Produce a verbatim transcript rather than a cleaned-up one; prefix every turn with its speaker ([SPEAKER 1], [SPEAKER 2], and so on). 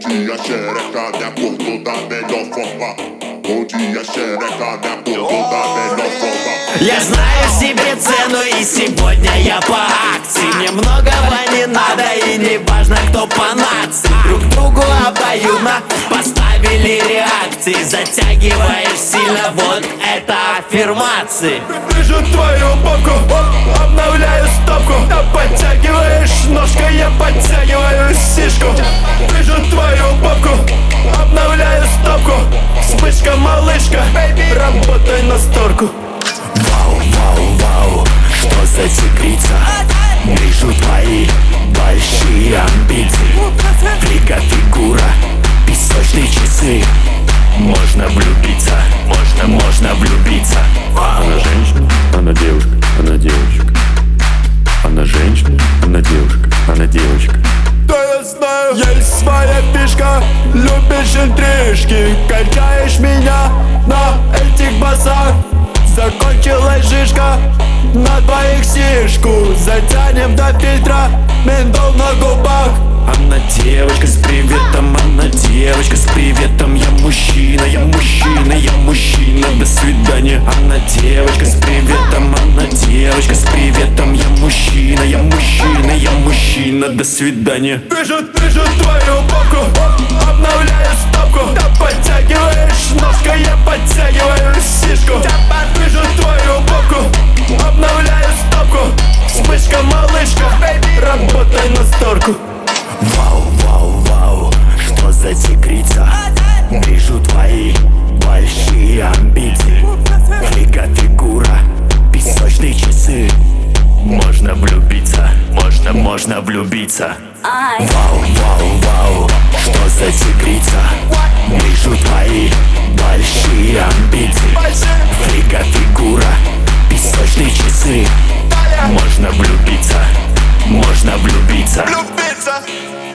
[SPEAKER 1] dia a xereca me acordou da melhor forma. Bom dia, xereca me acordou da melhor forma.
[SPEAKER 2] Я знаю себе цену, и сегодня я по акции. Мне многого не надо, и не важно, кто по нации. Друг другу обоюдно поставили реакции. Затягиваешь сильно, вот это аффирмации.
[SPEAKER 3] Вижу твою попку, обновляю стопку. Подтягиваешь ножкой, я подтягиваю сишку. Вижу твою попку, обновляю стопку. Вспышка, малышка, работай на сторку.
[SPEAKER 4] Вау, вау, вау, что за тигрица? Вижу твои большие амбиции. Флика фигура, песочные часы. Можно влюбиться, можно, можно влюбиться.
[SPEAKER 5] Она женщина, она девушка, она девочка. Она женщина, она девушка, она девочка.
[SPEAKER 3] Да я знаю, есть своя фишка. Любишь интрижки, качаешь меня на этих басах. Закончилась жишка, на двоих сишку. Затянем до фильтра, ментол на губах.
[SPEAKER 4] Она девочка с приветом, она девочка с приветом. Я мужчина, я мужчина, я мужчина, до свидания. Она девочка с приветом, она девочка с приветом. Я мужчина, я мужчина, я мужчина, до свидания.
[SPEAKER 3] Вижу, вижу твою попку, обновляю стопку. Подтягиваешь ножкой, я подтягиваю сишку. Вижу твою попку, обновляю стопку. Вспышка, малышка, работай на сторку.
[SPEAKER 4] Вау, вау, вау, что за тигрица? Вижу твои большие амбиции. Флика фигура, песочные часы. Можно влюбиться, можно, можно влюбиться. Вау, вау, вау, что за тигрица? Вижу твои большие амбиции. Флика фигура, песочные часы. Можно влюбиться, можно влюбиться.